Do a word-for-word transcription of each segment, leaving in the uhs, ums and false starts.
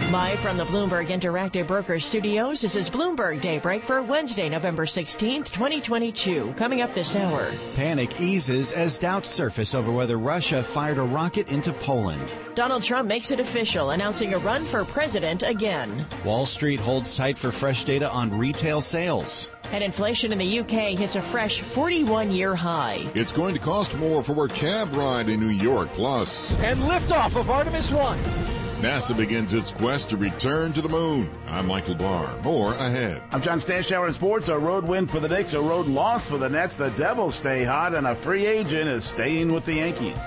Live from the Bloomberg Interactive Broker Studios, this is Bloomberg Daybreak for Wednesday, November sixteenth, twenty twenty-two. Coming up this hour. Panic eases as doubts surface over whether Russia fired a rocket into Poland. Donald Trump makes it official, announcing a run for president again. Wall Street holds tight for fresh data on retail sales. And inflation in the U K hits a fresh forty-one-year high. It's going to cost more for a cab ride in New York, plus. And liftoff of Artemis one. NASA begins its quest to return to the moon. I'm Michael Barr. More ahead. I'm John Stanshauer in sports. A road win for the Knicks, a road loss for the Nets. The Devils stay hot, and a free agent is staying with the Yankees.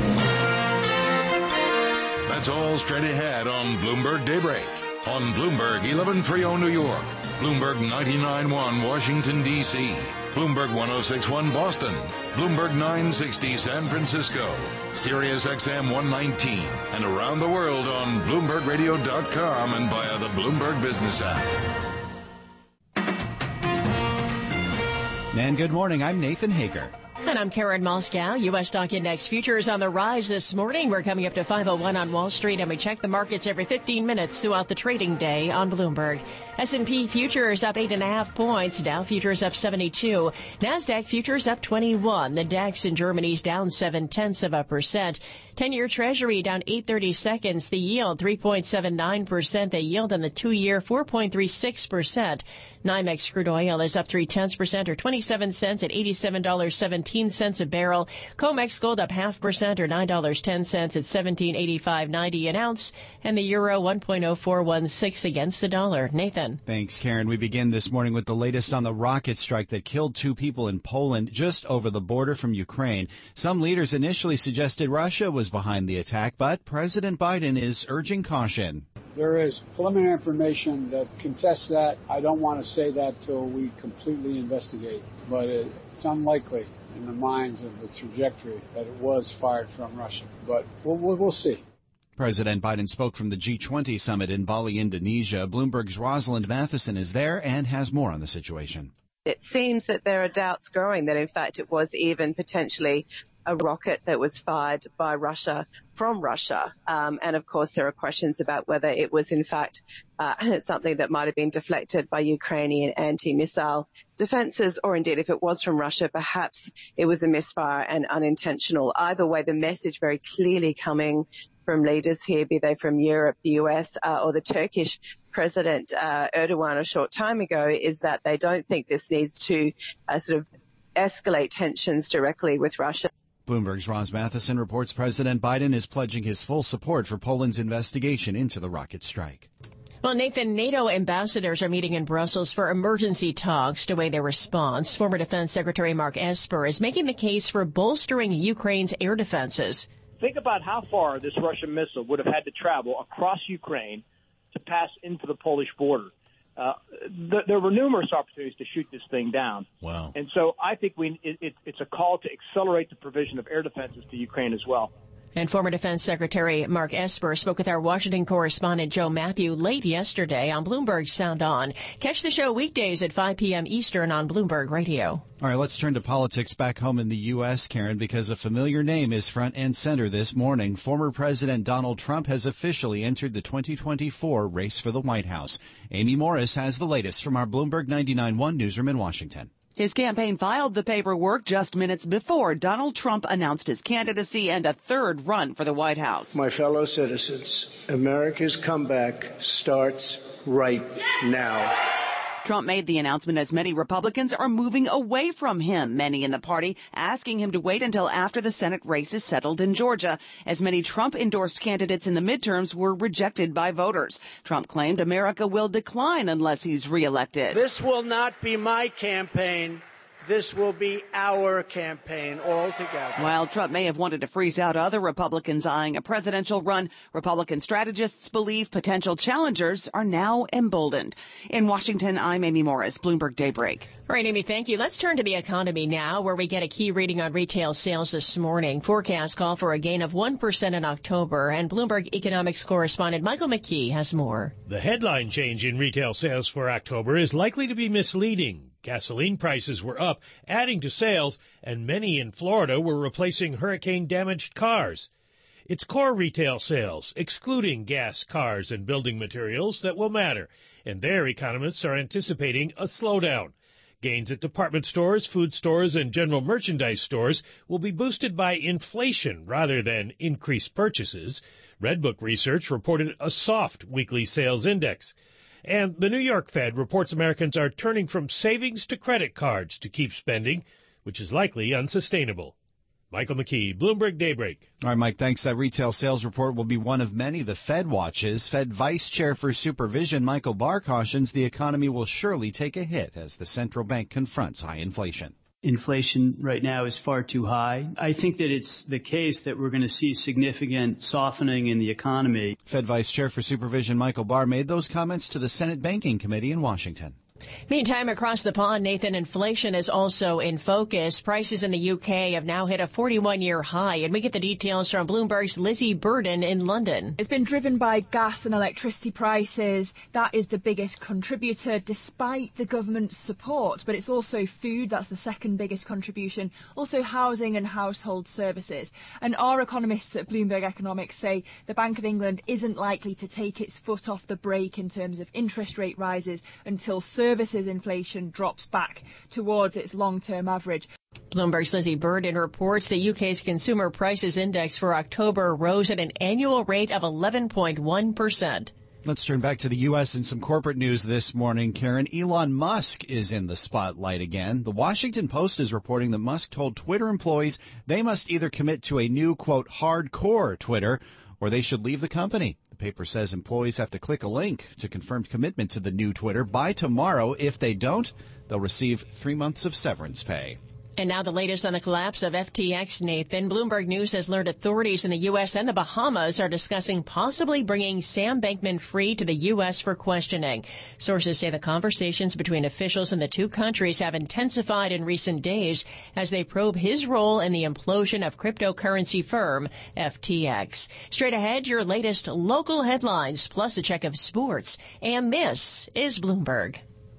That's all straight ahead on Bloomberg Daybreak. On Bloomberg eleven thirty New York, Bloomberg ninety-nine point one Washington, D C, Bloomberg one oh six point one Boston, Bloomberg nine sixty San Francisco, Sirius X M one nineteen, and around the world on Bloomberg Radio dot com and via the Bloomberg Business app. And good morning, I'm Nathan Hager. And I'm Karen Moscow. U S stock index futures on the rise this morning. We're coming up to five oh one on Wall Street, and we check the markets every fifteen minutes throughout the trading day on Bloomberg. S and P futures up eight and a half points. Dow futures up seventy-two. NASDAQ futures up twenty-one. The DAX in Germany's down seven tenths of a percent. ten-year Treasury down eight thirty seconds. The yield three point seven nine percent. The yield on the two-year four point three six percent. NYMEX crude oil is up three tenths percent or twenty-seven cents at eighty-seven dollars and seventeen cents a barrel. COMEX gold up half percent or nine dollars and ten cents at seventeen eighty-five ninety an ounce. And the euro one point oh four one six against the dollar. Nathan. Thanks, Karen. We begin this morning with the latest on the rocket strike that killed two people in Poland just over the border from Ukraine. Some leaders initially suggested Russia was behind the attack, but President Biden is urging caution. There is preliminary information that contests that. I don't want to say that till we completely investigate, but it's unlikely in the minds of the trajectory that it was fired from Russia. But we'll, we'll, we'll see. President Biden spoke from the G twenty summit in Bali, Indonesia. Bloomberg's Rosalind Matheson is there and has more on the situation. It seems that there are doubts growing that, in fact, it was even potentially a rocket that was fired by Russia from Russia. Um, and, of course, there are questions about whether it was, in fact, uh, something that might have been deflected by Ukrainian anti-missile defenses, or indeed, if it was from Russia, perhaps it was a misfire and unintentional. Either way, the message very clearly coming from leaders here, be they from Europe, the U S, uh, or the Turkish President uh, Erdogan a short time ago, is that they don't think this needs to uh, sort of escalate tensions directly with Russia. Bloomberg's Roz Matheson reports President Biden is pledging his full support for Poland's investigation into the rocket strike. Well, Nathan, NATO ambassadors are meeting in Brussels for emergency talks to weigh their response. Former Defense Secretary Mark Esper is making the case for bolstering Ukraine's air defenses. Think about how far this Russian missile would have had to travel across Ukraine to pass into the Polish border. Uh, th- there were numerous opportunities to shoot this thing down. Wow. And so I think we it, it, it's a call to accelerate the provision of air defenses to Ukraine as well. And former Defense Secretary Mark Esper spoke with our Washington correspondent Joe Matthew late yesterday on Bloomberg Sound On. Catch the show weekdays at five p.m. Eastern on Bloomberg Radio. All right, let's turn to politics back home in the U S, Karen, because a familiar name is front and center this morning. Former President Donald Trump has officially entered the twenty twenty-four race for the White House. Amy Morris has the latest from our Bloomberg ninety-nine point one newsroom in Washington. His campaign filed the paperwork just minutes before Donald Trump announced his candidacy and a third run for the White House. My fellow citizens, America's comeback starts right now. Trump made the announcement as many Republicans are moving away from him, many in the party asking him to wait until after the Senate race is settled in Georgia, as many Trump-endorsed candidates in the midterms were rejected by voters. Trump claimed America will decline unless he's reelected. This will not be my campaign. This will be our campaign altogether. While Trump may have wanted to freeze out other Republicans eyeing a presidential run, Republican strategists believe potential challengers are now emboldened. In Washington, I'm Amy Morris, Bloomberg Daybreak. All right, Amy, thank you. Let's turn to the economy now, where we get a key reading on retail sales this morning. Forecasts call for a gain of one percent in October, and Bloomberg economics correspondent Michael McKee has more. The headline change in retail sales for October is likely to be misleading. Gasoline prices were up, adding to sales, and many in Florida were replacing hurricane-damaged cars. It's core retail sales, excluding gas, cars, and building materials, that will matter, and there economists are anticipating a slowdown. Gains at department stores, food stores, and general merchandise stores will be boosted by inflation rather than increased purchases. Redbook Research reported a soft weekly sales index. And the New York Fed reports Americans are turning from savings to credit cards to keep spending, which is likely unsustainable. Michael McKee, Bloomberg Daybreak. All right, Mike, thanks. That retail sales report will be one of many the Fed watches. Fed Vice Chair for Supervision Michael Barr cautions the economy will surely take a hit as the central bank confronts high inflation. Inflation right now is far too high. I think that it's the case that we're going to see significant softening in the economy. Fed Vice Chair for Supervision Michael Barr made those comments to the Senate Banking Committee in Washington. Meantime, across the pond, Nathan, inflation is also in focus. Prices in the U K have now hit a forty-one-year high, and we get the details from Bloomberg's Lizzie Burden in London. It's been driven by gas and electricity prices. That is the biggest contributor, despite the government's support. But it's also food. That's the second biggest contribution. Also housing and household services. And our economists at Bloomberg Economics say the Bank of England isn't likely to take its foot off the brake in terms of interest rate rises until services Services inflation drops back towards its long-term average. Bloomberg's Lizzie Burden reports the U K's Consumer Prices Index for October rose at an annual rate of eleven point one percent. Let's turn back to the U S and some corporate news this morning. Karen, Elon Musk is in the spotlight again. The Washington Post is reporting that Musk told Twitter employees they must either commit to a new, quote, hardcore Twitter, or they should leave the company. The paper says employees have to click a link to confirm commitment to the new Twitter by tomorrow. If they don't, they'll receive three months of severance pay. And now the latest on the collapse of F T X, Nathan. Bloomberg News has learned authorities in the U S and the Bahamas are discussing possibly bringing Sam Bankman-Fried to the U S for questioning. Sources say the conversations between officials in the two countries have intensified in recent days as they probe his role in the implosion of cryptocurrency firm F T X. Straight ahead, your latest local headlines, plus a check of sports. And this is Bloomberg.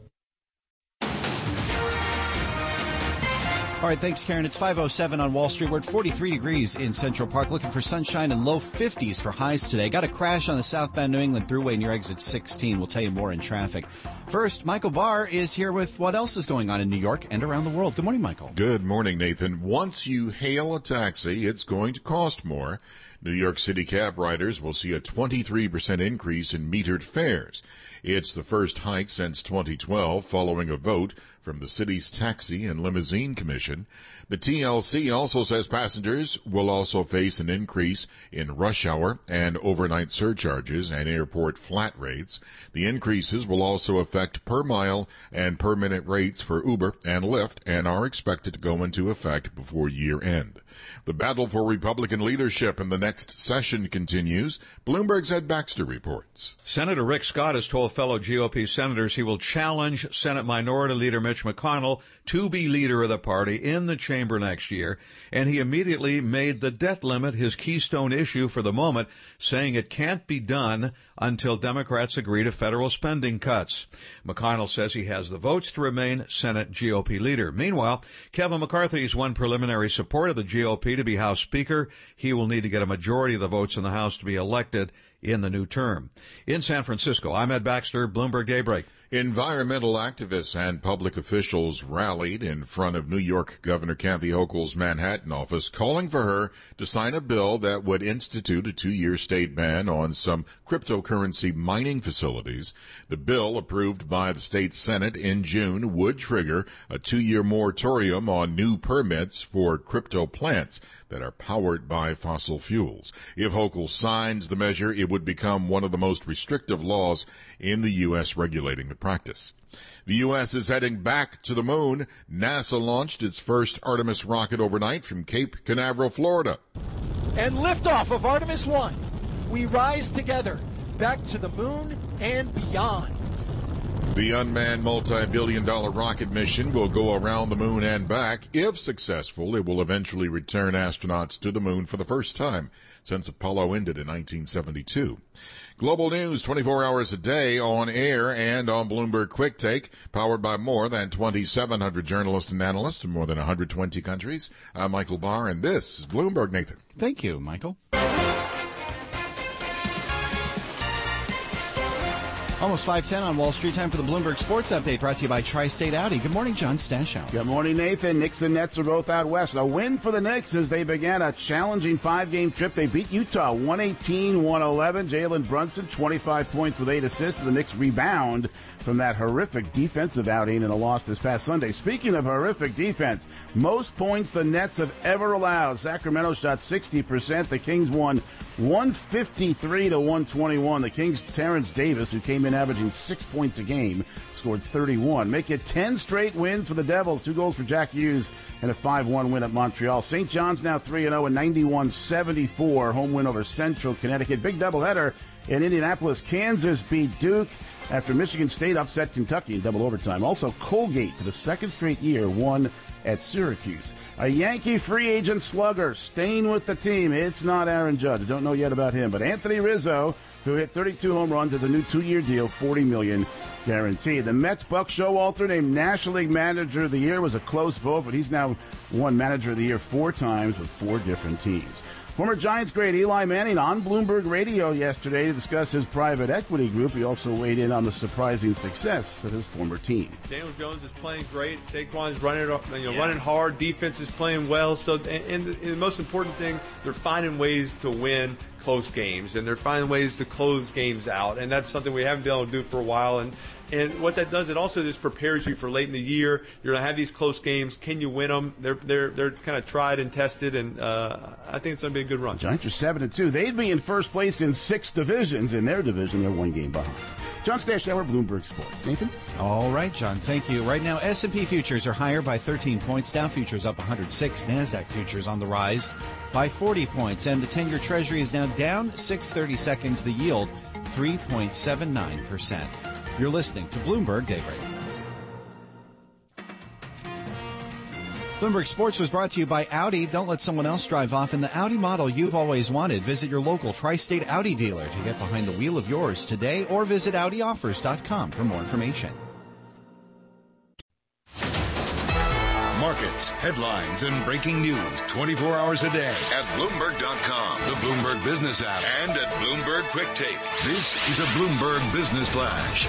All right, thanks, Karen. It's five oh seven on Wall Street. We're at forty-three degrees in Central Park, looking for sunshine and low fifties for highs today. Got a crash on the southbound New England Thruway near exit sixteen. We'll tell you more in traffic. First, Michael Barr is here with what else is going on in New York and around the world. Good morning, Michael. Good morning, Nathan. Once you hail a taxi, it's going to cost more. New York City cab riders will see a twenty-three percent increase in metered fares. It's the first hike since twenty twelve, following a vote from the city's Taxi and Limousine Commission. The T L C also says passengers will also face an increase in rush hour and overnight surcharges and airport flat rates. The increases will also affect per mile and per minute rates for Uber and Lyft and are expected to go into effect before year end. The battle for Republican leadership in the next session continues. Bloomberg's Ed Baxter reports. Senator Rick Scott has told fellow G O P senators he will challenge Senate Minority Leader Mitch McConnell to be leader of the party in the chamber next year, and he immediately made the debt limit his keystone issue for the moment, saying it can't be done until Democrats agree to federal spending cuts. McConnell says he has the votes to remain Senate G O P leader. Meanwhile, Kevin McCarthy's won preliminary support of the G O P to be House Speaker. He will need to get a majority of the votes in the House to be elected in the new term. In San Francisco, I'm Ed Baxter, Bloomberg Daybreak. Environmental activists and public officials rallied in front of New York Governor Kathy Hochul's Manhattan office, calling for her to sign a bill that would institute a two-year state ban on some cryptocurrency mining facilities. The bill, approved by the state Senate in June, would trigger a two-year moratorium on new permits for crypto plants that are powered by fossil fuels. If Hochul signs the measure, it would become one of the most restrictive laws in the U S regulating the practice. The U S is heading back to the moon. NASA launched its first Artemis rocket overnight from Cape Canaveral, Florida. And liftoff of Artemis one. We rise together back to the moon and beyond. The unmanned multi-billion dollar rocket mission will go around the moon and back. If successful, it will eventually return astronauts to the moon for the first time since Apollo ended in nineteen seventy-two. Global news twenty-four hours a day on air and on Bloomberg Quick Take, powered by more than twenty-seven hundred journalists and analysts in more than one hundred twenty countries. I'm Michael Barr, and this is Bloomberg, Nathan. Thank you, Michael. Almost five ten on Wall Street. Time for the Bloomberg Sports Update, brought to you by Tri-State Audi. Good morning, John Stashow. Good morning, Nathan. Knicks and Nets are both out west. A win for the Knicks as they began a challenging five-game trip. They beat Utah one eighteen to one eleven. Jalen Brunson, twenty-five points with eight assists. The Knicks rebound from that horrific defensive outing in a loss this past Sunday. Speaking of horrific defense, most points the Nets have ever allowed. Sacramento shot sixty percent. The Kings won one fifty-three to one twenty-one. The Kings' Terrence Davis, who came in averaging six points a game, scored thirty-one. Make it ten straight wins for the Devils. Two goals for Jack Hughes and a five one win at Montreal. Saint John's now three and oh and ninety-one seventy-four. Home win over Central Connecticut. Big doubleheader in Indianapolis. Kansas beat Duke after Michigan State upset Kentucky in double overtime. Also, Colgate, for the second straight year, won at Syracuse. A Yankee free agent slugger staying with the team. It's not Aaron Judge. I don't know yet about him. But Anthony Rizzo, who hit thirty-two home runs, has a new two-year deal, forty million dollars guaranteed. The Mets' Buck Showalter, named National League Manager of the Year, was a close vote, but he's now won Manager of the Year four times with four different teams. Former Giants great Eli Manning on Bloomberg Radio yesterday to discuss his private equity group. He also weighed in on the surprising success of his former team. Daniel Jones is playing great. Saquon's running, you know, yeah. running hard. Defense is playing well. So, and, and, the, and the most important thing, they're finding ways to win close games, and they're finding ways to close games out. And that's something we haven't been able to do for a while. And And what that does, it also just prepares you for late in the year. You're going to have these close games. Can you win them? They're they're they're kind of tried and tested, and uh, I think it's going to be a good run. Giants are seven and two. They'd be in first place in six divisions. In their division, they're one game behind. John Stashower, Bloomberg Sports. Nathan? All right, John. Thank you. Right now, S and P futures are higher by thirteen points. Dow futures up one hundred six. NASDAQ futures on the rise by forty points. And the ten-year Treasury is now down six thirty-seconds. The yield, three point seven nine percent. You're listening to Bloomberg Daybreak. Bloomberg Sports was brought to you by Audi. Don't let someone else drive off in the Audi model you've always wanted. Visit your local Tri-State Audi dealer to get behind the wheel of yours today, or visit Audi Offers dot com for more information. Markets, headlines, and breaking news twenty-four hours a day at Bloomberg dot com, the Bloomberg Business app, and at Bloomberg Quick Take. This is a Bloomberg Business Flash.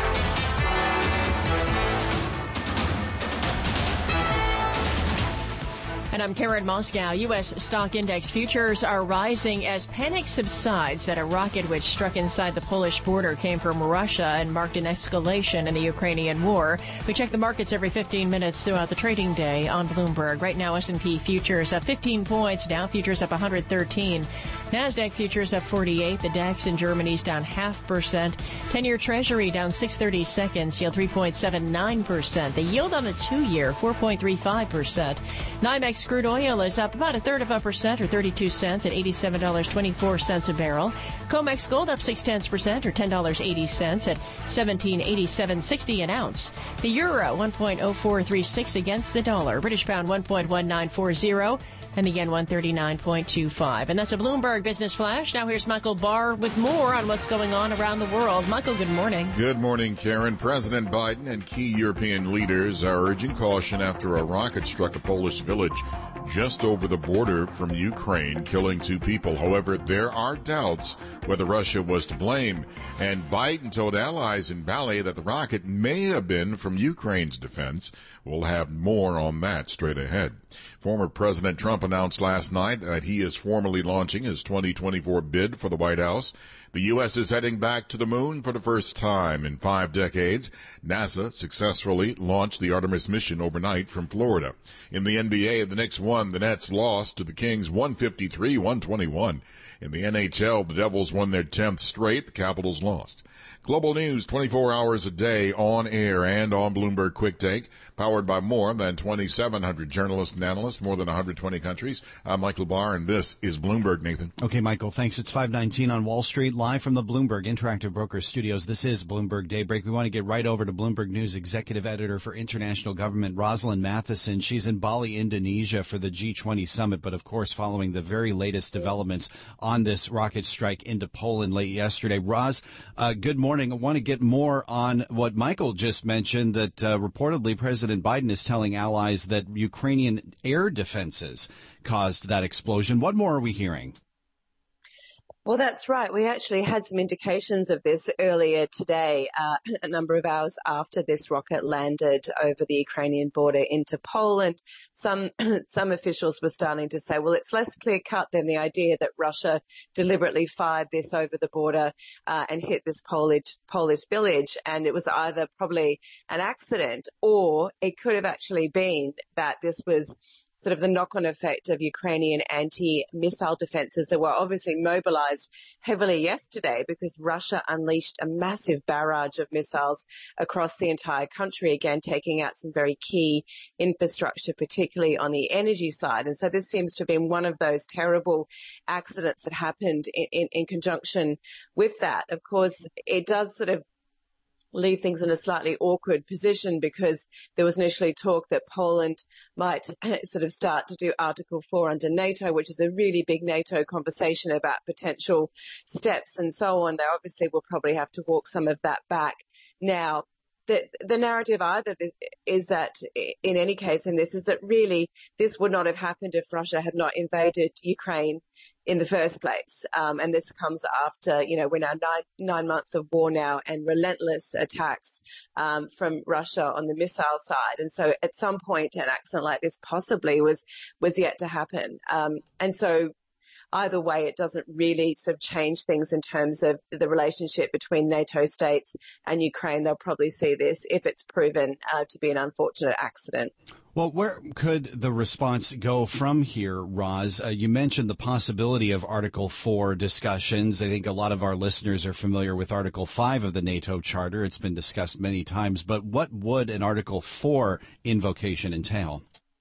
And I'm Karen Moscow. U S stock index futures are rising as panic subsides that a rocket which struck inside the Polish border came from Russia and marked an escalation in the Ukrainian war. We check the markets every fifteen minutes throughout the trading day on Bloomberg. Right now, S and P futures up fifteen points, Dow futures up one hundred thirteen, NASDAQ futures up forty-eight, the DAX in Germany's down half percent, ten-year Treasury down six thirty-seconds, yield three point seven nine percent. The yield on the two-year, four point three five percent. NYMEX crude oil is up about a third of a percent, or thirty-two cents, at eighty-seven dollars and twenty-four cents a barrel. COMEX gold up six tenths percent, or ten dollars and eighty cents, at seventeen eighty-seven sixty an ounce. The euro one point oh four three six against the dollar. British pound one point one nine four zero. And the yen one thirty-nine point two five. And that's a Bloomberg Business Flash. Now here's Michael Barr with more on what's going on around the world. Michael, good morning. Good morning, Karen. President Biden and key European leaders are urging caution after a rocket struck a Polish village just over the border from Ukraine, killing two people. However, there are doubts whether Russia was to blame. And Biden told allies in Bali that the rocket may have been from Ukraine's defense. We'll have more on that straight ahead. Former President Trump announced last night that he is formally launching his twenty twenty-four bid for the White House. The U S is heading back to the moon for the first time in five decades. NASA successfully launched the Artemis mission overnight from Florida. In the N B A, the Knicks won, the Nets lost to the Kings one fifty-three to one twenty-one. In the N H L, the Devils won their tenth straight, the Capitals lost. Global news twenty-four hours a day on air and on Bloomberg Quick Take, powered by more than twenty-seven hundred journalists and analysts, more than one hundred twenty countries. I'm Michael Barr, and this is Bloomberg, Nathan. Okay, Michael, thanks. It's five nineteen on Wall Street, live from the Bloomberg Interactive Brokers Studios. This is Bloomberg Daybreak. We want to get right over to Bloomberg News Executive Editor for International Government, Rosalind Matheson. She's in Bali, Indonesia for the G twenty summit, but of course following the very latest developments on this rocket strike into Poland late yesterday. Roz, uh, good morning. I want to get more on what Michael just mentioned, that uh, reportedly President Biden is telling allies that Ukrainian air defenses caused that explosion. What more are we hearing? Well, that's right. We actually had some indications of this earlier today, uh, a number of hours after this rocket landed over the Ukrainian border into Poland. Some some officials were starting to say, well, it's less clear-cut than the idea that Russia deliberately fired this over the border uh, and hit this Polish, Polish village. And it was either probably an accident or it could have actually been that this was sort of the knock-on effect of Ukrainian anti-missile defenses that were obviously mobilized heavily yesterday because Russia unleashed a massive barrage of missiles across the entire country, again, taking out some very key infrastructure, particularly on the energy side. And so this seems to have been one of those terrible accidents that happened in, in, in conjunction with that. Of course, it does sort of leave things in a slightly awkward position because there was initially talk that Poland might sort of start to do Article four under NATO, which is a really big NATO conversation about potential steps and so on. They obviously will probably have to walk some of that back. Now, the, the narrative either is that in any case, and this is that really this would not have happened if Russia had not invaded Ukraine in the first place. Um, and this comes after, you know, we're now nine, nine months of war now and relentless attacks um, from Russia on the missile side. And so at some point, an accident like this possibly was was yet to happen. Um, and so either way, it doesn't really sort of change things in terms of the relationship between NATO states and Ukraine. They'll probably see this if it's proven uh, to be an unfortunate accident. Well, where could the response go from here, Roz? Uh, you mentioned the possibility of Article four discussions. I think a lot of our listeners are familiar with Article five of the NATO Charter. It's been discussed many times. But what would an Article four invocation entail?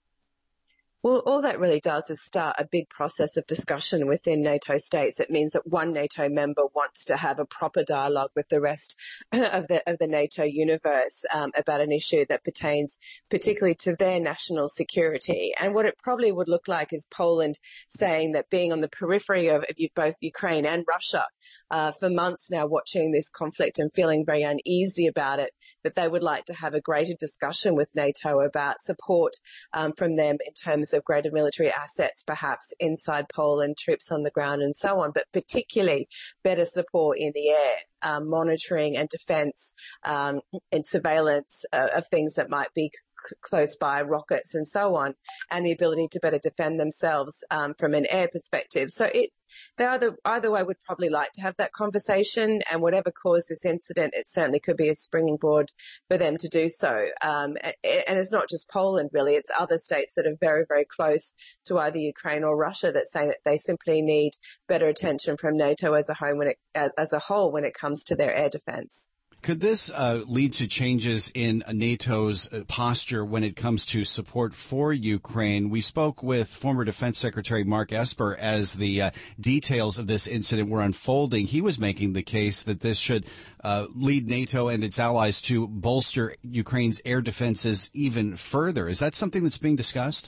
Well, all that really does is start a big process of discussion within NATO states. It means that one NATO member wants to have a proper dialogue with the rest of the of the NATO universe um, about an issue that pertains particularly to their national security. And what it probably would look like is Poland saying that being on the periphery of, of both Ukraine and Russia uh, for months now, watching this conflict and feeling very uneasy about it, that they would like to have a greater discussion with NATO about support um, from them in terms of greater military assets, perhaps inside Poland, troops on the ground and so on, but particularly better support in the air, um, monitoring and defense um, and surveillance uh, of things that might be c- close by, rockets and so on, and the ability to better defend themselves um, from an air perspective. So it They either, either way would probably like to have that conversation, and whatever caused this incident, it certainly could be a springing board for them to do so. Um, and, and it's not just Poland, really. It's other states that are very, very close to either Ukraine or Russia that say that they simply need better attention from NATO as a whole when it, as a whole when it comes to their air defense. Could this uh, lead to changes in NATO's posture when it comes to support for Ukraine? We spoke with former Defense Secretary Mark Esper as the uh, details of this incident were unfolding. He was making the case that this should uh, lead NATO and its allies to bolster Ukraine's air defenses even further. Is that something that's being discussed?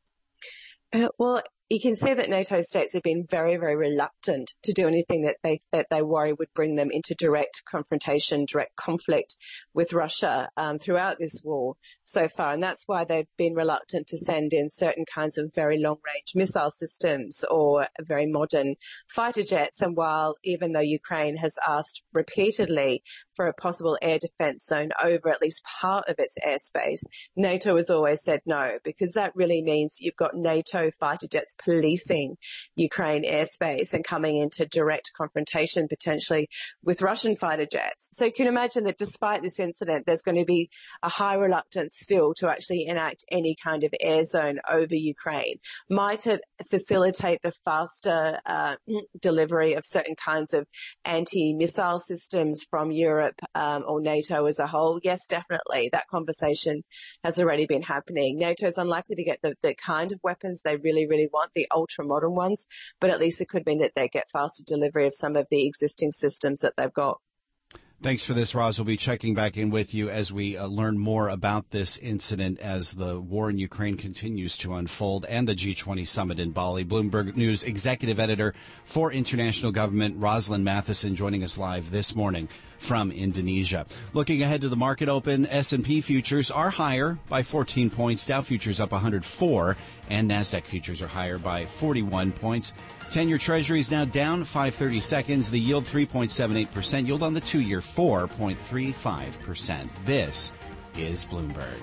Uh, well, you can see that NATO states have been very, very reluctant to do anything that they that they worry would bring them into direct confrontation, direct conflict with Russia um, throughout this war so far. And that's why they've been reluctant to send in certain kinds of very long-range missile systems or very modern fighter jets. And while, even though Ukraine has asked repeatedly for a possible air defense zone over at least part of its airspace, NATO has always said no, because that really means you've got NATO fighter jets policing Ukraine airspace and coming into direct confrontation potentially with Russian fighter jets. So you can imagine that despite this incident, there's going to be a high reluctance still to actually enact any kind of air zone over Ukraine. Might it facilitate the faster uh, delivery of certain kinds of anti-missile systems from Europe um, or NATO as a whole? Yes, definitely. That conversation has already been happening. NATO is unlikely to get the, the kind of weapons they really, really want, the ultra-modern ones, but at least it could mean that they get faster delivery of some of the existing systems that they've got. Thanks for this, Roz. We'll be checking back in with you as we uh, learn more about this incident as the war in Ukraine continues to unfold and the G twenty summit in Bali. Bloomberg News executive editor for international government, Rosalind Matheson, joining us live this morning from Indonesia. Looking ahead to the market open, S and P futures are higher by fourteen points, Dow futures up one hundred four, and NASDAQ futures are higher by forty-one points. ten-year Treasury is now down five thirty seconds. The yield three point seven eight percent. Yield on the two-year four point three five percent. This is Bloomberg.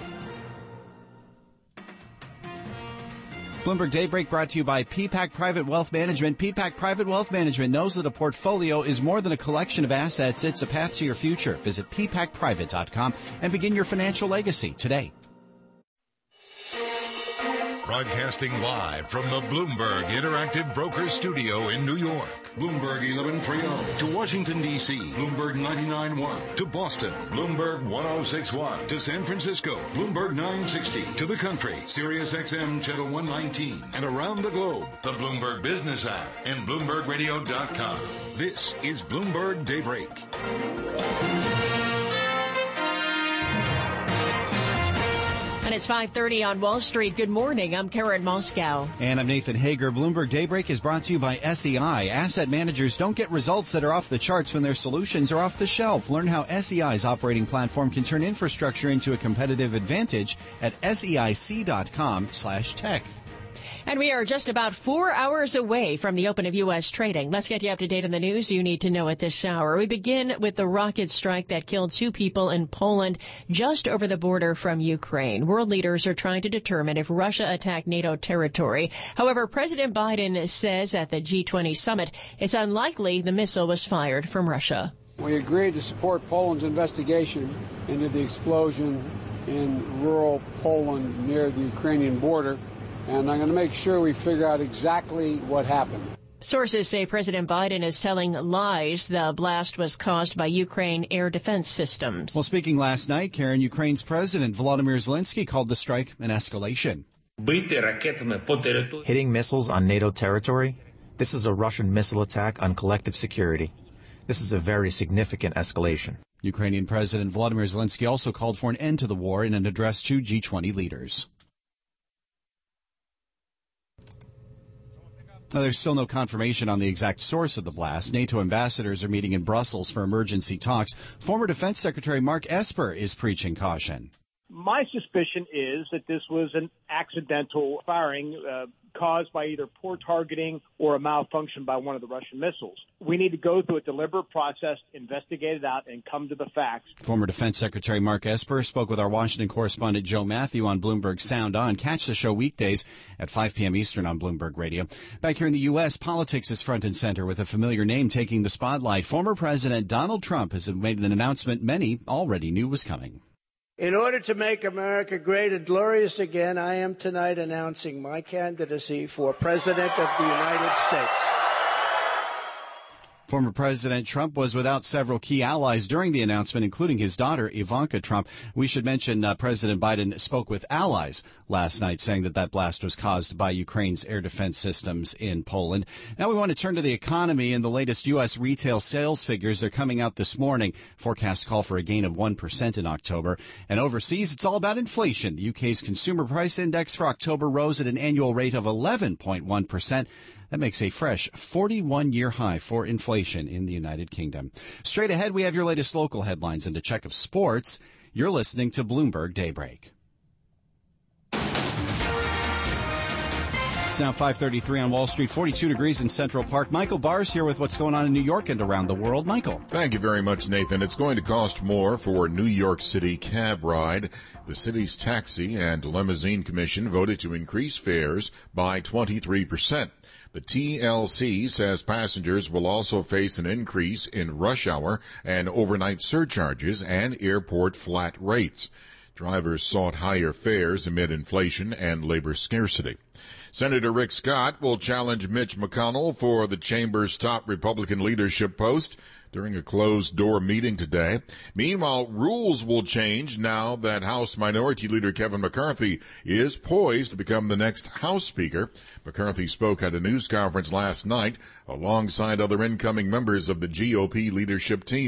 Bloomberg Daybreak brought to you by P PAC Private Wealth Management. P PAC Private Wealth Management knows that a portfolio is more than a collection of assets. It's a path to your future. Visit p pac private dot com and begin your financial legacy today. Broadcasting live from the Bloomberg Interactive Brokers Studio in New York. Bloomberg eleven thirty to Washington, D C Bloomberg ninety-nine point one to Boston. Bloomberg ten sixty-one to San Francisco. Bloomberg nine sixty to the country. Sirius X M Channel one nineteen. And around the globe, the Bloomberg Business app and Bloomberg Radio dot com. This is Bloomberg Daybreak. And it's five thirty on Wall Street. Good morning. I'm Karen Moscow. And I'm Nathan Hager. Bloomberg Daybreak is brought to you by S E I. Asset managers don't get results that are off the charts when their solutions are off the shelf. Learn how S E I's operating platform can turn infrastructure into a competitive advantage at seic dot com slash tech. And we are just about four hours away from the open of U S trading. Let's get you up to date on the news you need to know at this hour. We begin with the rocket strike that killed two people in Poland just over the border from Ukraine. World leaders are trying to determine if Russia attacked NATO territory. However, President Biden says at the G twenty summit it's unlikely the missile was fired from Russia. We agreed to support Poland's investigation into the explosion in rural Poland near the Ukrainian border. And I'm going to make sure we figure out exactly what happened. Sources say President Biden is telling lies. The blast was caused by Ukraine air defense systems. Well, speaking last night, Karen, Ukraine's President Volodymyr Zelensky called the strike an escalation. Hitting missiles on NATO territory? This is a Russian missile attack on collective security. This is a very significant escalation. Ukrainian President Volodymyr Zelensky also called for an end to the war in an address to G twenty leaders. Now, there's still no confirmation on the exact source of the blast. NATO ambassadors are meeting in Brussels for emergency talks. Former Defense Secretary Mark Esper is preaching caution. My suspicion is that this was an accidental firing uh, caused by either poor targeting or a malfunction by one of the Russian missiles. We need to go through a deliberate process, investigate it out, and come to the facts. Former Defense Secretary Mark Esper spoke with our Washington correspondent Joe Matthew on Bloomberg Sound On. Catch the show weekdays at five p.m. Eastern on Bloomberg Radio. Back here in the U S, politics is front and center with a familiar name taking the spotlight. Former President Donald Trump has made an announcement many already knew was coming. In order to make America great and glorious again, I am tonight announcing my candidacy for President of the United States. Former President Trump was without several key allies during the announcement, including his daughter, Ivanka Trump. We should mention uh, President Biden spoke with allies last night, saying that that blast was caused by Ukraine's air defense systems in Poland. Now we want to turn to the economy, and the latest U S retail sales figures are coming out this morning. Forecasts call for a gain of one percent in October. And overseas, it's all about inflation. The U K's Consumer Price Index for October rose at an annual rate of eleven point one percent. That makes a fresh forty-one-year high for inflation in the United Kingdom. Straight ahead, we have your latest local headlines and a check of sports. You're listening to Bloomberg Daybreak. It's now five thirty-three on Wall Street, forty-two degrees in Central Park. Michael Barr's here with what's going on in New York and around the world. Michael. Thank you very much, Nathan. It's going to cost more for a New York City cab ride. The city's Taxi and Limousine Commission voted to increase fares by twenty-three percent. The T L C says passengers will also face an increase in rush hour and overnight surcharges and airport flat rates. Drivers sought higher fares amid inflation and labor scarcity. Senator Rick Scott will challenge Mitch McConnell for the chamber's top Republican leadership post during a closed-door meeting today. Meanwhile, rules will change now that House Minority Leader Kevin McCarthy is poised to become the next House Speaker. McCarthy spoke at a news conference last night alongside other incoming members of the G O P leadership team.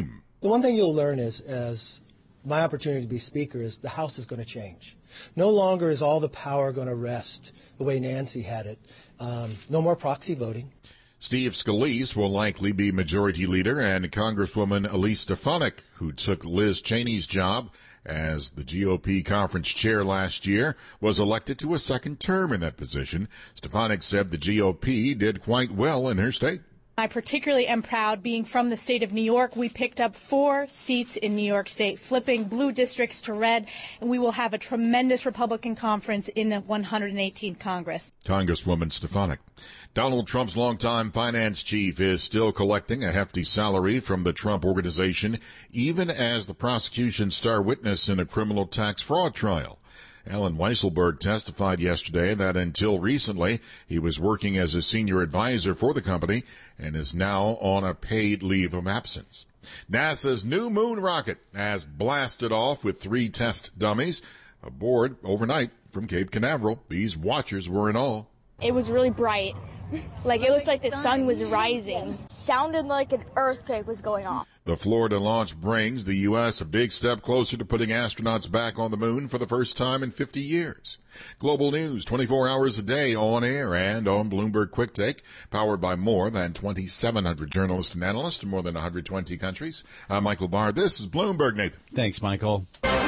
The one thing you'll learn is, as my opportunity to be Speaker, is the House is going to change. No longer is all the power going to rest the way Nancy had it. Um, no more proxy voting. Steve Scalise will likely be Majority Leader, and Congresswoman Elise Stefanik, who took Liz Cheney's job as the G O P conference chair last year, was elected to a second term in that position. Stefanik said the G O P did quite well in her state. I particularly am proud, being from the state of New York. We picked up four seats in New York State, flipping blue districts to red, and we will have a tremendous Republican conference in the one hundred eighteenth Congress. Congresswoman Stefanik. Donald Trump's longtime finance chief is still collecting a hefty salary from the Trump Organization, even as the prosecution's star witness in a criminal tax fraud trial. Alan Weisselberg testified yesterday that until recently, he was working as a senior advisor for the company and is now on a paid leave of absence. NASA's new moon rocket has blasted off with three test dummies aboard overnight from Cape Canaveral. These watchers were in awe. It was really bright. Like, it looked like the sun was rising. Sounded like an earthquake was going on. The Florida launch brings the U S a big step closer to putting astronauts back on the moon for the first time in fifty years. Global news twenty-four hours a day on air and on Bloomberg Quick Take, powered by more than twenty-seven hundred journalists and analysts in more than one hundred twenty countries. I'm Michael Barr. This is Bloomberg, Nathan. Thanks, Michael.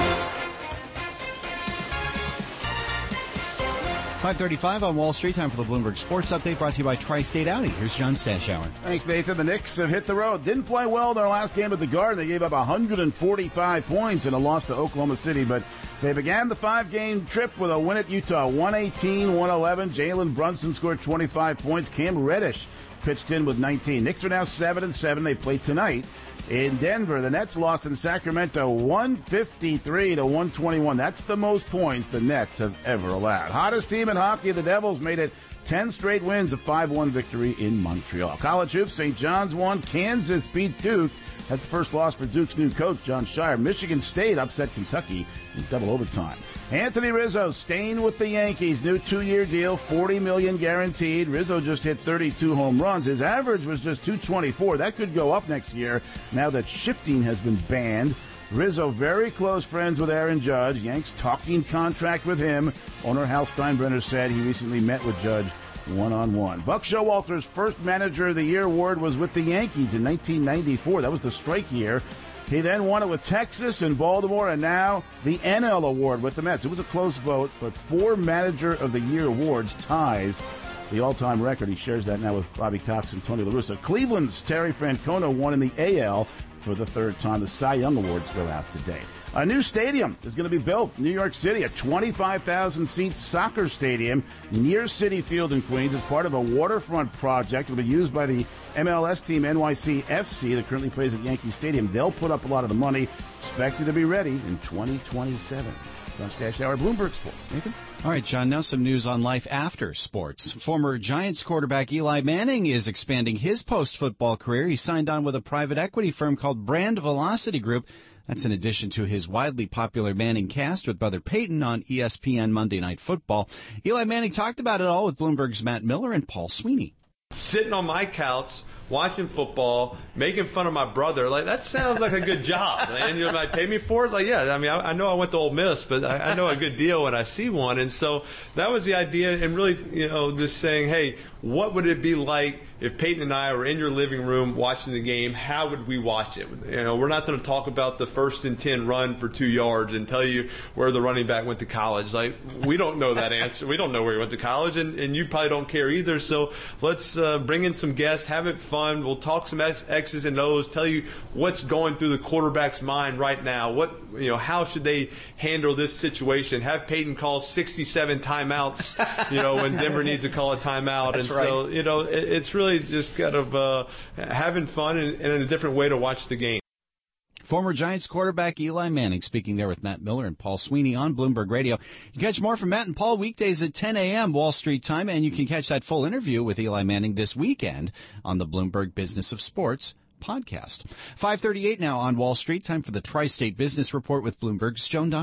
five thirty-five on Wall Street. Time for the Bloomberg Sports Update, brought to you by Tri-State Audi. Here's John Stashower. Thanks, Nathan. The Knicks have hit the road. Didn't play well in their last game at the Garden. They gave up one hundred forty-five points in a loss to Oklahoma City, but they began the five-game trip with a win at Utah, one eighteen one eleven. Jalen Brunson scored twenty-five points. Cam Reddish pitched in with nineteen. Knicks are now seven and seven. They play tonight in Denver. The Nets lost in Sacramento one fifty-three to one twenty-one. That's the most points the Nets have ever allowed. Hottest team in hockey, the Devils, made it ten straight wins, a five one victory in Montreal. College hoops, Saint John's won. Kansas beat Duke. That's the first loss for Duke's new coach, John Shire. Michigan State upset Kentucky in double overtime. Anthony Rizzo staying with the Yankees. New two-year deal, forty million dollars guaranteed. Rizzo just hit thirty-two home runs. His average was just two twenty-four. That could go up next year now that shifting has been banned. Rizzo very close friends with Aaron Judge. Yanks talking contract with him. Owner Hal Steinbrenner said he recently met with Judge one-on-one. Buck Showalter's first Manager of the Year award was with the Yankees in nineteen ninety-four. That was the strike year. He then won it with Texas and Baltimore, and now the N L award with the Mets. It was a close vote, but four Manager of the Year awards ties the all-time record. He shares that now with Bobby Cox and Tony La Russa. Cleveland's Terry Francona won in the A L for the third time. The Cy Young Awards go out today. A new stadium is going to be built in New York City, a twenty-five thousand seat soccer stadium near Citi Field in Queens. It's part of a waterfront project. It will be used by the M L S team N Y C F C that currently plays at Yankee Stadium. They'll put up a lot of the money, expected to be ready in twenty twenty-seven. John Stashower, Bloomberg Sports. Nathan? All right, John, now some news on life after sports. Former Giants quarterback Eli Manning is expanding his post-football career. He signed on with a private equity firm called Brand Velocity Group. That's in addition to his widely popular Manning cast with Brother Peyton on E S P N Monday Night Football. Eli Manning talked about it all with Bloomberg's Matt Miller and Paul Sweeney. Sitting on my couch, watching football, making fun of my brother, like, that sounds like a good job. And you're like, pay me for it? Like, yeah, I mean, I, I know I went to Ole Miss, but I, I know a good deal when I see one. And so that was the idea, and really, you know, just saying, hey, what would it be like if Peyton and I were in your living room watching the game? How would we watch it? You know, we're not going to talk about the first and ten run for two yards and tell you where the running back went to college. Like, we don't know that answer. We don't know where he went to college, and, and you probably don't care either. So let's uh, bring in some guests, have it fun. We'll talk some X, X's and O's, tell you what's going through the quarterback's mind right now. What, you know, how should they handle this situation? Have Peyton call sixty-seven timeouts, you know, when Denver needs to call a timeout. That's and right. So, you know, it, it's really just kind of uh, having fun and, and a different way to watch the game. Former Giants quarterback Eli Manning speaking there with Matt Miller and Paul Sweeney on Bloomberg Radio. You can catch more from Matt and Paul weekdays at ten a.m. Wall Street time, and you can catch that full interview with Eli Manning this weekend on the Bloomberg Business of Sports podcast. five thirty-eight now on Wall Street. Time for the Tri-State Business Report with Bloomberg's Joan Doniger.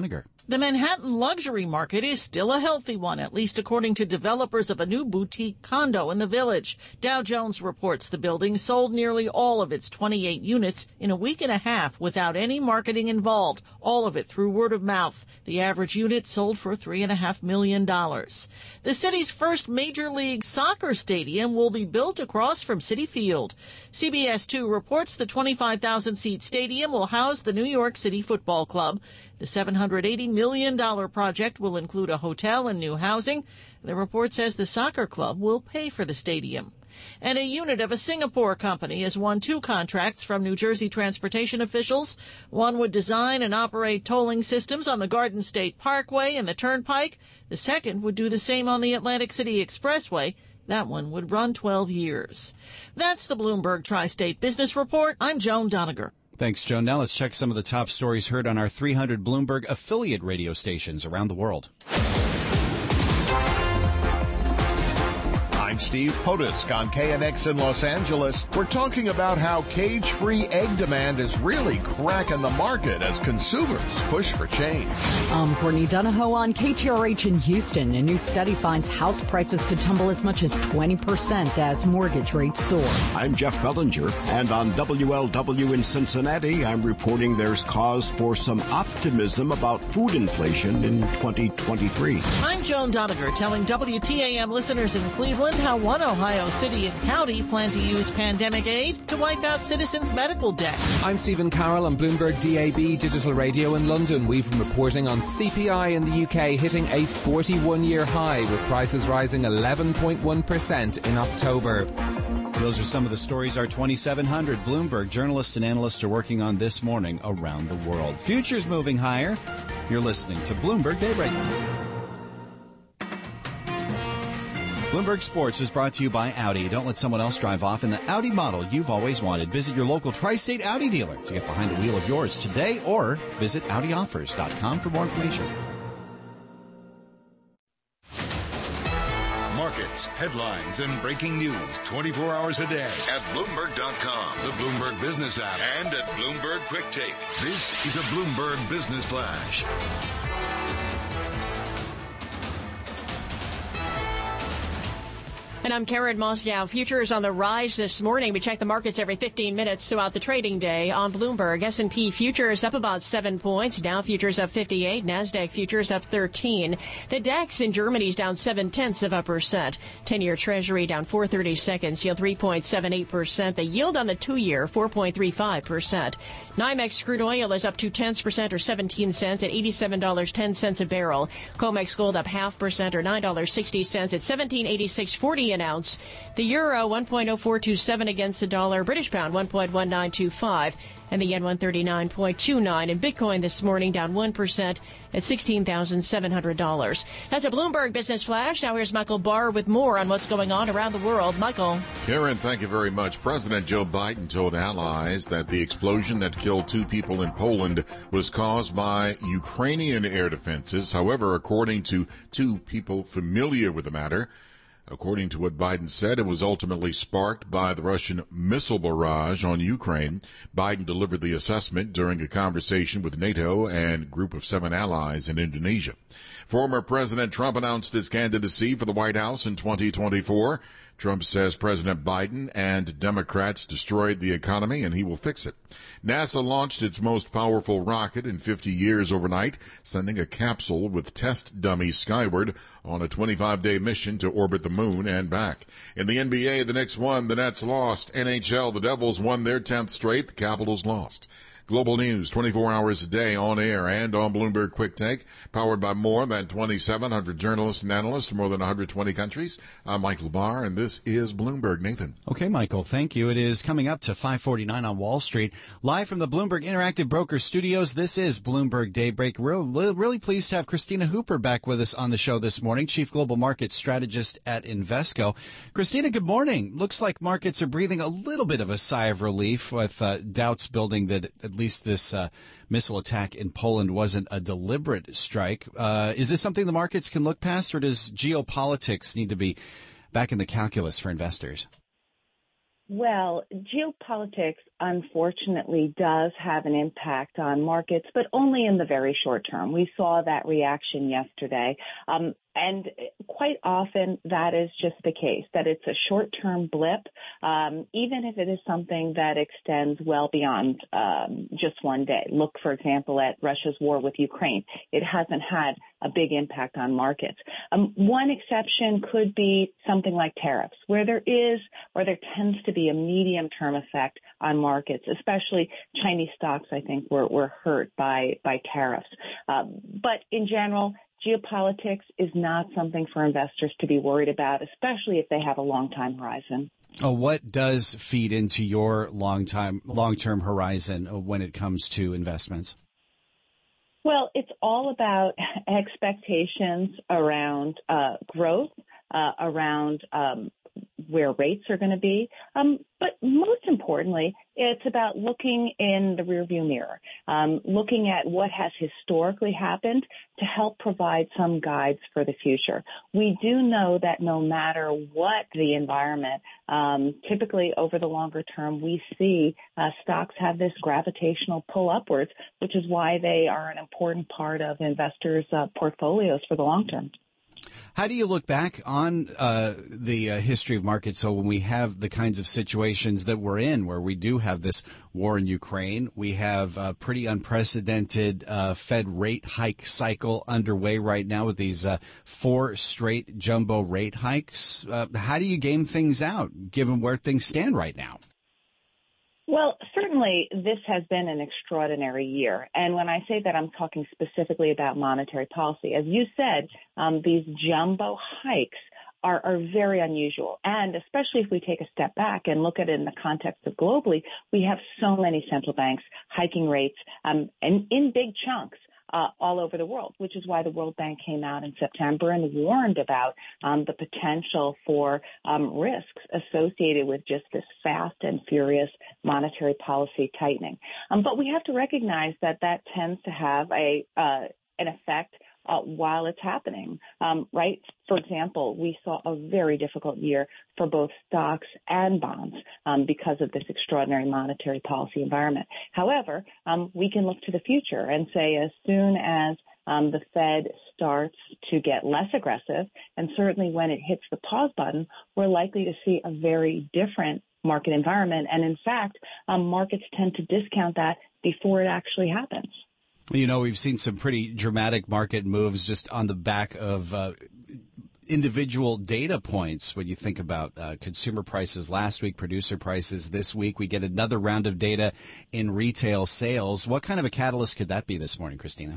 The Manhattan luxury market is still a healthy one, at least according to developers of a new boutique condo in the Village. Dow Jones reports the building sold nearly all of its twenty-eight units in a week and a half without any marketing involved, all of it through word of mouth. The average unit sold for three and a half million dollars. The city's first Major League Soccer stadium will be built across from Citi Field. C B S two reports the twenty-five thousand seat stadium will house the New York City Football Club. The seven hundred eighty million dollars project will include a hotel and new housing. The report says the soccer club will pay for the stadium. And a unit of a Singapore company has won two contracts from New Jersey transportation officials. One would design and operate tolling systems on the Garden State Parkway and the Turnpike. The second would do the same on the Atlantic City Expressway. That one would run twelve years. That's the Bloomberg Tri-State Business Report. I'm Joan Doniger. Thanks, Joan. Now let's check some of the top stories heard on our three hundred Bloomberg affiliate radio stations around the world. I'm Steve Potusk on K N X in Los Angeles. We're talking about how cage-free egg demand is really cracking the market as consumers push for change. I'm Courtney Donahoe on K T R H in Houston. A new study finds house prices could tumble as much as twenty percent as mortgage rates soar. I'm Jeff Bellinger, and on W L W in Cincinnati, I'm reporting there's cause for some optimism about food inflation in twenty twenty-three. I'm Joan Doniger telling W T A M listeners in Cleveland how one Ohio city and county plan to use pandemic aid to wipe out citizens' medical debt. I'm Stephen Carroll on Bloomberg D A B Digital Radio in London. We've been reporting on C P I in the U K hitting a forty-one-year high, with prices rising eleven point one percent in October. Those are some of the stories our twenty-seven hundred Bloomberg journalists and analysts are working on this morning around the world. Futures moving higher. You're listening to Bloomberg Daybreak. Bloomberg Sports is brought to you by Audi. Don't let someone else drive off in the Audi model you've always wanted. Visit your local Tri-State Audi dealer to get behind the wheel of yours today, or visit Audi Offers dot com for more information. Markets, headlines, and breaking news twenty-four hours a day at Bloomberg dot com, the Bloomberg Business app, and at Bloomberg Quick Take. This is a Bloomberg Business Flash. And I'm Karen Moscow. Futures on the rise this morning. We check the markets every fifteen minutes throughout the trading day on Bloomberg. S and P futures up about seven points. Dow futures up fifty-eight. NASDAQ futures up thirteen. The DAX in Germany is down seven tenths of a percent. ten-year Treasury down four thirty seconds. Yield three point seven eight percent. The yield on the two-year four point three five percent. NYMEX crude oil is up two tenths percent or seventeen cents at eighty-seven dollars and ten cents a barrel. COMEX gold up half percent or nine dollars and sixty cents at seventeen eighty-six forty an ounce. The euro one point oh four two seven against the dollar. British pound one point one nine two five. And the yen one thirty-nine point two nine. And Bitcoin this morning down one percent at sixteen thousand seven hundred dollars. That's a Bloomberg Business Flash. Now here's Michael Barr with more on what's going on around the world. Michael. Karen, thank you very much. President Joe Biden told allies that the explosion that killed two people in Poland was caused by Ukrainian air defenses. However, according to two people familiar with the matter, according to what Biden said, it was ultimately sparked by the Russian missile barrage on Ukraine. Biden delivered the assessment during a conversation with NATO and Group of Seven allies in Indonesia. Former President Trump announced his candidacy for the White House in twenty twenty-four. Trump says President Biden and Democrats destroyed the economy and he will fix it. NASA launched its most powerful rocket in fifty years overnight, sending a capsule with test dummies skyward on a twenty-five day mission to orbit the moon and back. In the N B A, the Knicks won, the Nets lost. N H L, the Devils won their tenth straight, the Capitals lost. Global news twenty-four hours a day on air and on Bloomberg Quick Take, powered by more than twenty-seven hundred journalists and analysts from more than one hundred twenty countries. I'm Michael Barr, and this is Bloomberg. Nathan. Okay, Michael, thank you. It is coming up to five forty-nine on Wall Street. Live from the Bloomberg Interactive Broker Studios, this is Bloomberg Daybreak. We're really pleased to have Christina Hooper back with us on the show this morning, Chief Global Market Strategist at Invesco. Christina, good morning. Looks like markets are breathing a little bit of a sigh of relief with uh, doubts building that at least this uh, missile attack in Poland wasn't a deliberate strike. Uh, is this something the markets can look past, or does geopolitics need to be back in the calculus for investors? Well, geopolitics, unfortunately does have an impact on markets, but only in the very short term. We saw that reaction yesterday. Um, And quite often that is just the case, that it's a short-term blip, um, even if it is something that extends well beyond um, just one day. Look, for example, at Russia's war with Ukraine. It hasn't had a big impact on markets. Um, one exception could be something like tariffs, where there is or there tends to be a medium-term effect on markets, especially Chinese stocks, I think, were, were hurt by, by tariffs. Uh, but in general, geopolitics is not something for investors to be worried about, especially if they have a long time horizon. Oh, what does feed into your long time, long-term horizon when it comes to investments? Well, it's all about expectations around uh, growth, uh, around um, where rates are going to be. Um, but most importantly, it's about looking in the rearview mirror, um, looking at what has historically happened to help provide some guides for the future. We do know that no matter what the environment, um, typically over the longer term, we see uh, stocks have this gravitational pull upwards, which is why they are an important part of investors' uh, portfolios for the long term. How do you look back on uh, the uh, history of markets? So when we have the kinds of situations that we're in, where we do have this war in Ukraine, we have a pretty unprecedented uh, Fed rate hike cycle underway right now with these uh, four straight jumbo rate hikes. Uh, how do you game things out, given where things stand right now? Well, certainly this has been an extraordinary year. And when I say that, I'm talking specifically about monetary policy. As you said, um, these jumbo hikes are, are very unusual. And especially if we take a step back and look at it in the context of globally, we have so many central banks hiking rates um, and in big chunks. Uh, all over the world, which is why the World Bank came out in September and warned about um, the potential for um, risks associated with just this fast and furious monetary policy tightening. Um, but we have to recognize that that tends to have a uh, an effect Uh, while it's happening, um, right? For example, we saw a very difficult year for both stocks and bonds um, because of this extraordinary monetary policy environment. However, um, we can look to the future and say as soon as um, the Fed starts to get less aggressive, and certainly when it hits the pause button, we're likely to see a very different market environment. And in fact, um, markets tend to discount that before it actually happens. You know, we've seen some pretty dramatic market moves just on the back of uh, individual data points. When you think about uh, consumer prices last week, producer prices this week, we get another round of data in retail sales. What kind of a catalyst could that be this morning, Christina?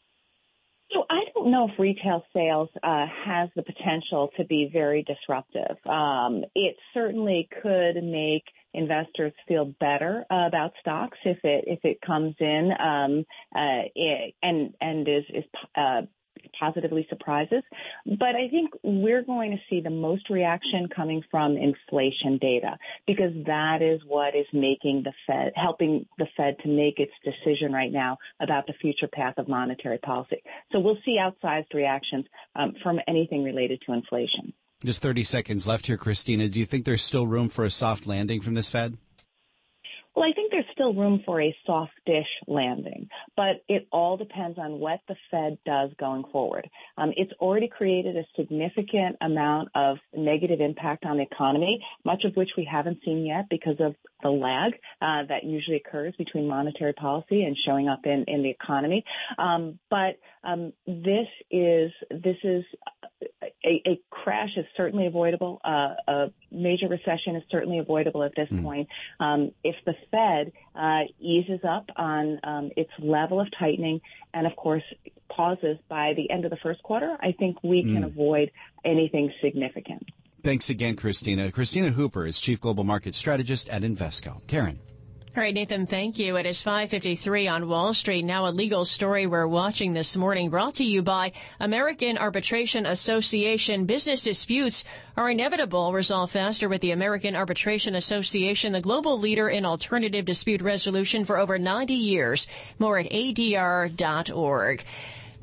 So I don't know if retail sales uh, has the potential to be very disruptive. Um, it certainly could make investors feel better uh, about stocks if it if it comes in um, uh, it, and and is is uh, positively surprises. But I think we're going to see the most reaction coming from inflation data, because that is what is making the Fed, helping the Fed to make its decision right now about the future path of monetary policy. So we'll see outsized reactions um, from anything related to inflation. Just thirty seconds left here, Christina. Do you think there's still room for a soft landing from this Fed? Well, I think there's still room for a soft-ish landing, but it all depends on what the Fed does going forward. Um, it's already created a significant amount of negative impact on the economy, much of which we haven't seen yet because of the lag uh, that usually occurs between monetary policy and showing up in, in the economy. Um, but um, this is this is a, a crash is certainly avoidable. Uh, a major recession is certainly avoidable at this mm. point. Um, if the Fed uh, eases up on um, its level of tightening and, of course, pauses by the end of the first quarter, I think we mm. can avoid anything significant. Thanks again, Christina. Christina Hooper is Chief Global Market Strategist at Invesco. Karen. All right, Nathan, thank you. It is five fifty-three on Wall Street. Now a legal story we're watching this morning brought to you by American Arbitration Association. Business disputes are inevitable. Resolve faster with the American Arbitration Association, the global leader in alternative dispute resolution for over ninety years. More at A D R dot org.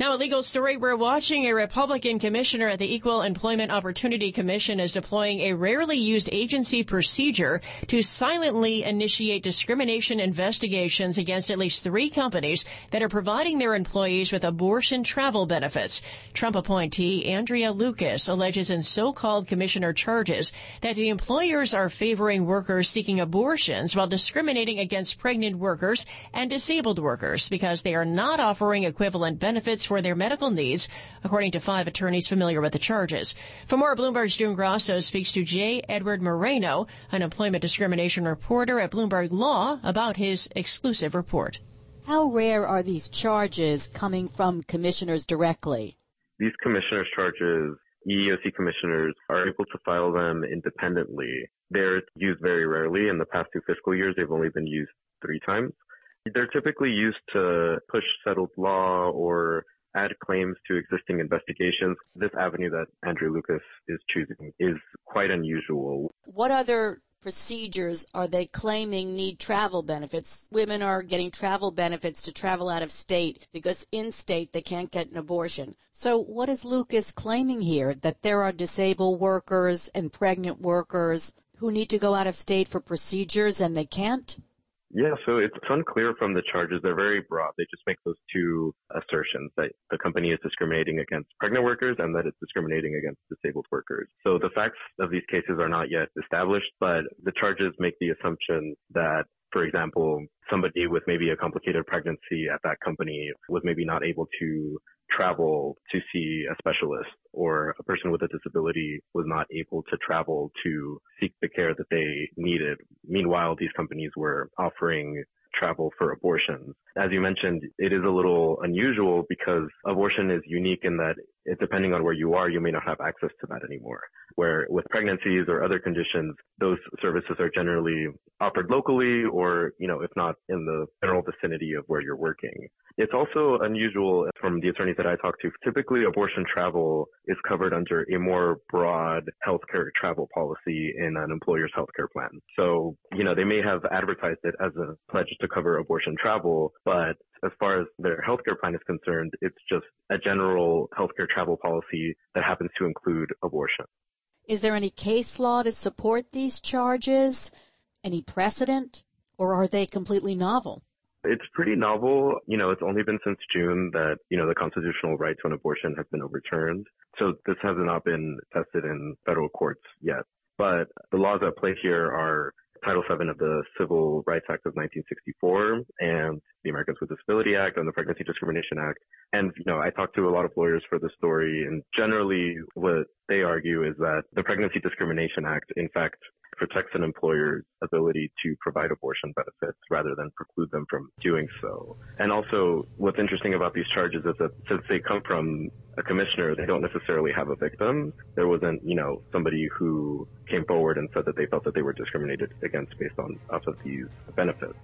Now, a legal story we're watching. A Republican commissioner at the Equal Employment Opportunity Commission is deploying a rarely used agency procedure to silently initiate discrimination investigations against at least three companies that are providing their employees with abortion travel benefits. Trump appointee Andrea Lucas alleges in so-called commissioner charges that the employers are favoring workers seeking abortions while discriminating against pregnant workers and disabled workers because they are not offering equivalent benefits for their medical needs, according to five attorneys familiar with the charges. For more, Bloomberg's June Grasso speaks to J. Edward Moreno, an employment discrimination reporter at Bloomberg Law, about his exclusive report. How rare are these charges coming from commissioners directly? These commissioners' charges, E E O C commissioners are able to file them independently. They're used very rarely. In the past two fiscal years, they've only been used three times. They're typically used to push settled law or add claims to existing investigations. This avenue that Andrea Lucas is choosing is quite unusual. What other procedures are they claiming need travel benefits? Women are getting travel benefits to travel out of state because in state they can't get an abortion. So what is Lucas claiming here? That there are disabled workers and pregnant workers who need to go out of state for procedures and they can't? Yeah, so it's unclear from the charges. They're very broad. They just make those two assertions, that the company is discriminating against pregnant workers and that it's discriminating against disabled workers. So the facts of these cases are not yet established, but the charges make the assumption that, for example, somebody with maybe a complicated pregnancy at that company was maybe not able to travel to see a specialist, or a person with a disability was not able to travel to seek the care that they needed. Meanwhile, these companies were offering travel for abortions. As you mentioned, it is a little unusual because abortion is unique in that it, depending on where you are, you may not have access to that anymore. Where with pregnancies or other conditions, those services are generally offered locally or, you know, if not in the general vicinity of where you're working. It's also unusual from the attorneys that I talk to. Typically, abortion travel is covered under a more broad healthcare travel policy in an employer's healthcare plan. So, you know, they may have advertised it as a pledge to cover abortion travel, but as far as their healthcare plan is concerned, it's just a general healthcare travel policy that happens to include abortion. Is there any case law to support these charges? Any precedent? Or are they completely novel? It's pretty novel. You know, it's only been since June that, you know, the constitutional right to an abortion has been overturned. So this has not been tested in federal courts yet. But the laws at play here are Title seven of the Civil Rights Act of nineteen sixty-four and the Americans with Disability Act and the Pregnancy Discrimination Act. And, you know, I talked to a lot of lawyers for the story, and generally what they argue is that the Pregnancy Discrimination Act, in fact, protects an employer's ability to provide abortion benefits rather than preclude them from doing so. And also, what's interesting about these charges is that since they come from a commissioner, they don't necessarily have a victim. There wasn't, you know, somebody who came forward and said that they felt that they were discriminated against based on off of these benefits.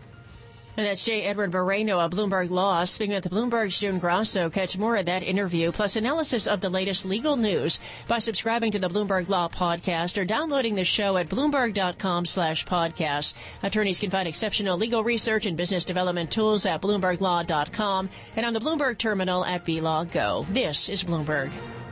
And that's J. Edward Moreno of Bloomberg Law. Speaking with Bloomberg's June Grasso. Catch more of that interview, plus analysis of the latest legal news by subscribing to the Bloomberg Law podcast or downloading the show at Bloomberg.com slash podcast. Attorneys can find exceptional legal research and business development tools at Bloomberg Law dot com and on the Bloomberg terminal at B Law Go. This is Bloomberg.